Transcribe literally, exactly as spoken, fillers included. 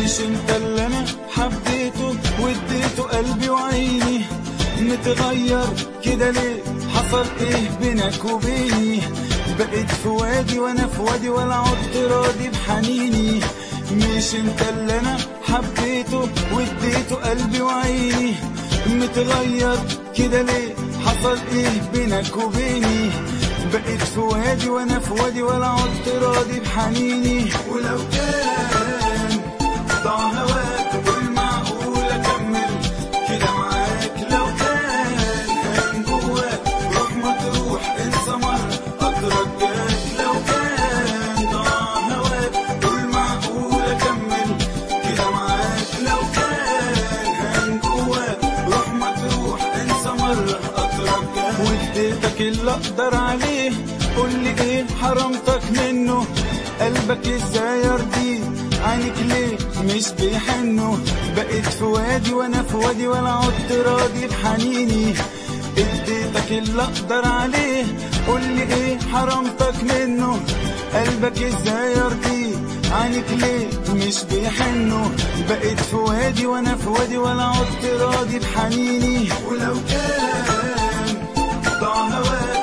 مش انت اللي انا حبيته واديته قلبي وعيني، متغير كده ليه؟ حصل ايه بينك وبيني؟ بقيت في وادي وانا في وادي ولا عدت راضي بحنيني. مش انت اللي انا حبيته واديته قلبي وعيني، متغير كده ليه؟ حصل ايه بينك وبيني؟ بقيت في وادي وانا في وادي ولا عدت راضي بحنيني. ولو كان ضاع هواك قول معقول اكمل كده معاك، لو كان هان جواك روح ما تروح انسى مرة اترجاك، لو كان ضاع هواك قول معقول اكمل كده معاك، لو كان هان جواك روح ما تروح انسى مرة اترجاك. واديتك اللي اقدر عليه قولي ايه حرمتك منه؟ قلبك ازاي يرضيه؟ عينك ليه مش بيحنوا؟ بقيت في وادي وانا في وادي ولا عدت راضي بحنيني. اديتك اللي اقدر عليه قولي ايه حرمتك منه؟ قلبك ازاي يرضيه؟ عينك ليه مش بيحنوا؟ بقيت في وادي وانا في وادي ولا عدت راضي بحنيني. ولو كان ضاع هواك